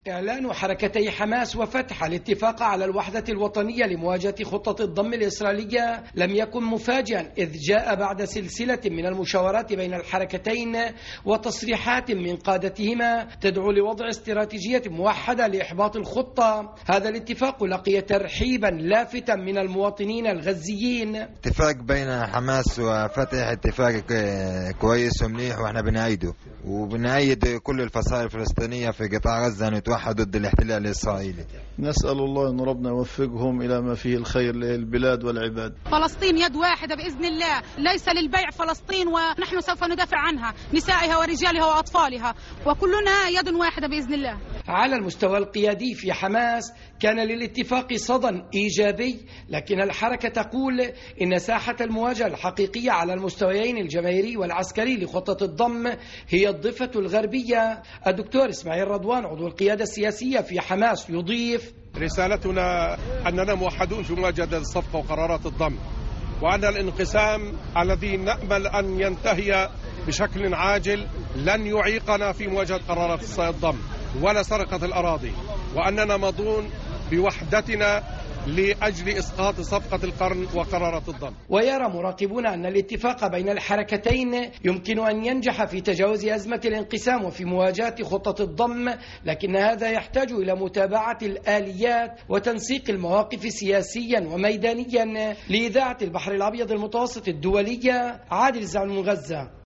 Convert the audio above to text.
إعلان حركتي حماس وفتح الاتفاق على الوحدة الوطنية لمواجهة خطة الضم الإسرائيلية لم يكن مفاجئا، إذ جاء بعد سلسلة من المشاورات بين الحركتين وتصريحات من قادتهما تدعو لوضع استراتيجية موحدة لإحباط الخطة. هذا الاتفاق لقي ترحيبا لافتا من المواطنين الغزيين. اتفاق بين حماس وفتح اتفاق كويس ومليح، واحنا بنأيده وبنأيد كل الفصائل الفلسطينية في قطاع غزة أن يتوحدوا ضد الاحتلال الإسرائيلي. نسأل الله أن ربنا يوفقهم إلى ما فيه الخير للبلاد والعباد. فلسطين يد واحدة بإذن الله، ليس للبيع فلسطين، ونحن سوف ندافع عنها، نسائها ورجالها وأطفالها، وكلنا يد واحدة بإذن الله. على المستوى القيادي في حماس كان للاتفاق صدى إيجابي، لكن الحركة تقول إن ساحة المواجهة الحقيقية على المستويين الجماهيري والعسكري لخطة الضم هي الضفة الغربية. الدكتور إسماعيل رضوان عضو القيادة السياسية في حماس يضيف: رسالتنا أننا موحدون في مواجهة الصفقة وقرارات الضم، وأن الانقسام الذي نأمل أن ينتهي بشكل عاجل لن يعيقنا في مواجهة قرارات الضم ولا سرقة الأراضي، وأننا مضون بوحدتنا لأجل إسقاط صفقة القرن وقرارات الضم. ويرى مراقبون أن الاتفاق بين الحركتين يمكن أن ينجح في تجاوز أزمة الانقسام وفي مواجهة خطة الضم، لكن هذا يحتاج إلى متابعة الآليات وتنسيق المواقف سياسيا وميدانيا. لإذاعة البحر الأبيض المتوسط الدولية، عادل زعلون، غزة.